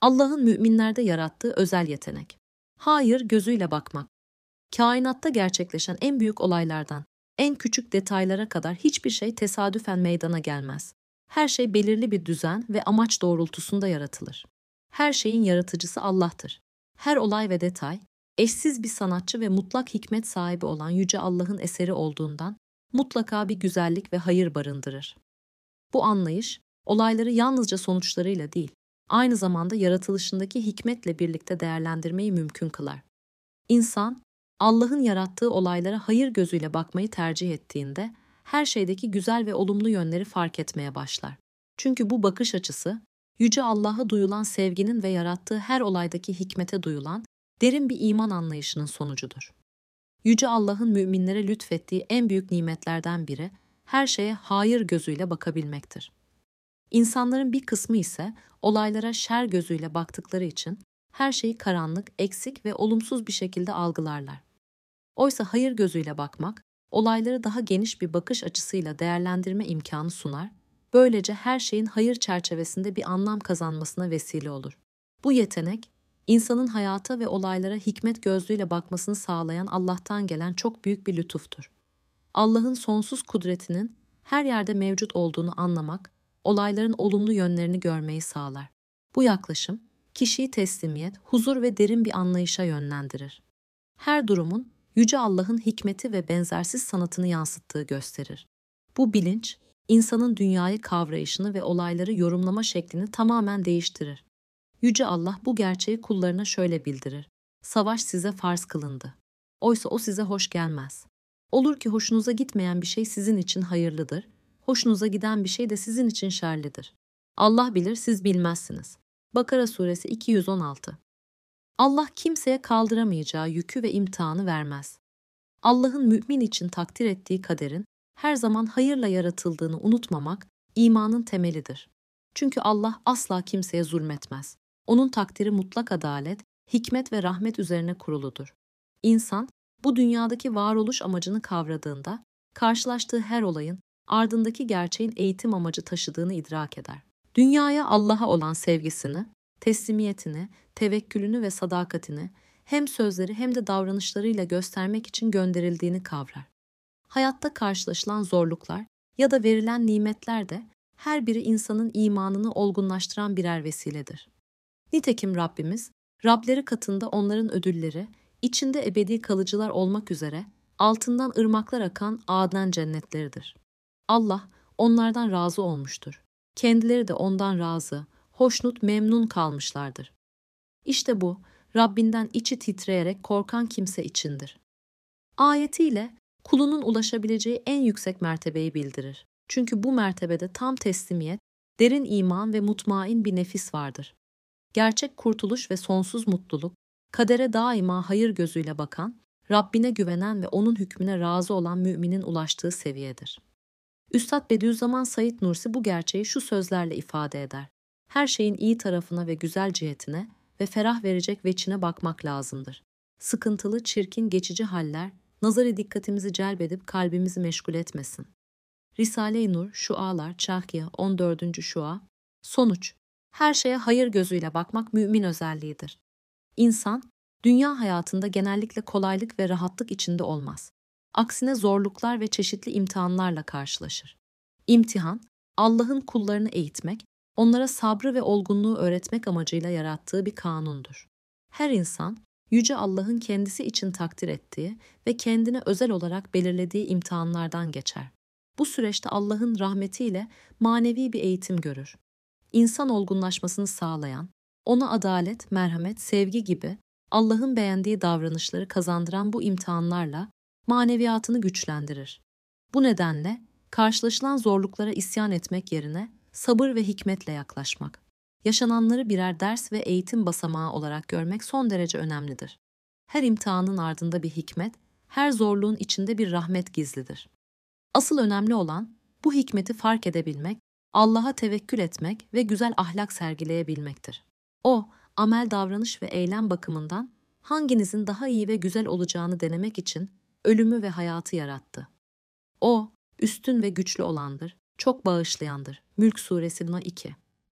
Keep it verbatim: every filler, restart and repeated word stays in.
Allah'ın müminlerde yarattığı özel yetenek. Hayır gözüyle bakmak. Kainatta gerçekleşen en büyük olaylardan, en küçük detaylara kadar hiçbir şey tesadüfen meydana gelmez. Her şey belirli bir düzen ve amaç doğrultusunda yaratılır. Her şeyin yaratıcısı Allah'tır. Her olay ve detay, eşsiz bir sanatçı ve mutlak hikmet sahibi olan Yüce Allah'ın eseri olduğundan mutlaka bir güzellik ve hayır barındırır. Bu anlayış, olayları yalnızca sonuçlarıyla değil, aynı zamanda yaratılışındaki hikmetle birlikte değerlendirmeyi mümkün kılar. İnsan, Allah'ın yarattığı olaylara hayır gözüyle bakmayı tercih ettiğinde, her şeydeki güzel ve olumlu yönleri fark etmeye başlar. Çünkü bu bakış açısı, Yüce Allah'a duyulan sevginin ve yarattığı her olaydaki hikmete duyulan derin bir iman anlayışının sonucudur. Yüce Allah'ın müminlere lütfettiği en büyük nimetlerden biri, her şeye hayır gözüyle bakabilmektir. İnsanların bir kısmı ise olaylara şer gözüyle baktıkları için her şeyi karanlık, eksik ve olumsuz bir şekilde algılarlar. Oysa hayır gözüyle bakmak, olayları daha geniş bir bakış açısıyla değerlendirme imkanı sunar, böylece her şeyin hayır çerçevesinde bir anlam kazanmasına vesile olur. Bu yetenek, insanın hayata ve olaylara hikmet gözlüğüyle bakmasını sağlayan Allah'tan gelen çok büyük bir lütuftur. Allah'ın sonsuz kudretinin her yerde mevcut olduğunu anlamak, olayların olumlu yönlerini görmeyi sağlar. Bu yaklaşım, kişiyi teslimiyet, huzur ve derin bir anlayışa yönlendirir. Her durumun Yüce Allah'ın hikmeti ve benzersiz sanatını yansıttığı gösterir. Bu bilinç, insanın dünyayı kavrayışını ve olayları yorumlama şeklini tamamen değiştirir. Yüce Allah bu gerçeği kullarına şöyle bildirir: savaş size farz kılındı. Oysa o size hoş gelmez. Olur ki hoşunuza gitmeyen bir şey sizin için hayırlıdır, hoşunuza giden bir şey de sizin için şerlidir. Allah bilir, siz bilmezsiniz. Bakara suresi iki yüz on altı. Allah kimseye kaldıramayacağı yükü ve imtihanı vermez. Allah'ın mümin için takdir ettiği kaderin her zaman hayırla yaratıldığını unutmamak imanın temelidir. Çünkü Allah asla kimseye zulmetmez. Onun takdiri mutlak adalet, hikmet ve rahmet üzerine kuruludur. İnsan, bu dünyadaki varoluş amacını kavradığında, karşılaştığı her olayın ardındaki gerçeğin eğitim amacı taşıdığını idrak eder. Dünyaya Allah'a olan sevgisini, teslimiyetini, tevekkülünü ve sadakatini hem sözleri hem de davranışlarıyla göstermek için gönderildiğini kavrar. Hayatta karşılaşılan zorluklar ya da verilen nimetler de her biri insanın imanını olgunlaştıran birer vesiledir. Nitekim Rabbimiz, Rableri katında onların ödülleri, içinde ebedi kalıcılar olmak üzere altından ırmaklar akan Aden cennetleridir. Allah onlardan razı olmuştur. Kendileri de ondan razı, hoşnut, memnun kalmışlardır. İşte bu, Rabbinden içi titreyerek korkan kimse içindir. Ayetiyle kulunun ulaşabileceği en yüksek mertebeyi bildirir. Çünkü bu mertebede tam teslimiyet, derin iman ve mutmain bir nefis vardır. Gerçek kurtuluş ve sonsuz mutluluk, kadere daima hayır gözüyle bakan, Rabbine güvenen ve onun hükmüne razı olan müminin ulaştığı seviyedir. Üstad Bediüzzaman Said Nursi bu gerçeği şu sözlerle ifade eder: her şeyin iyi tarafına ve güzel cihetine ve ferah verecek veçine bakmak lazımdır. Sıkıntılı, çirkin, geçici haller, nazarı dikkatimizi celbedip kalbimizi meşgul etmesin. Risale-i Nur, Şualar, Çahkiye, on dördüncü Şua. Sonuç, her şeye hayır gözüyle bakmak mümin özelliğidir. İnsan, dünya hayatında genellikle kolaylık ve rahatlık içinde olmaz. Aksine zorluklar ve çeşitli imtihanlarla karşılaşır. İmtihan, Allah'ın kullarını eğitmek, onlara sabrı ve olgunluğu öğretmek amacıyla yarattığı bir kanundur. Her insan, Yüce Allah'ın kendisi için takdir ettiği ve kendine özel olarak belirlediği imtihanlardan geçer. Bu süreçte Allah'ın rahmetiyle manevi bir eğitim görür. İnsan olgunlaşmasını sağlayan, ona adalet, merhamet, sevgi gibi Allah'ın beğendiği davranışları kazandıran bu imtihanlarla maneviyatını güçlendirir. Bu nedenle karşılaşılan zorluklara isyan etmek yerine sabır ve hikmetle yaklaşmak, yaşananları birer ders ve eğitim basamağı olarak görmek son derece önemlidir. Her imtihanın ardında bir hikmet, her zorluğun içinde bir rahmet gizlidir. Asıl önemli olan bu hikmeti fark edebilmek, Allah'a tevekkül etmek ve güzel ahlak sergileyebilmektir. O, amel, davranış ve eylem bakımından hanginizin daha iyi ve güzel olacağını denemek için ölümü ve hayatı yarattı. O, üstün ve güçlü olandır, çok bağışlayandır. Mülk Suresi iki.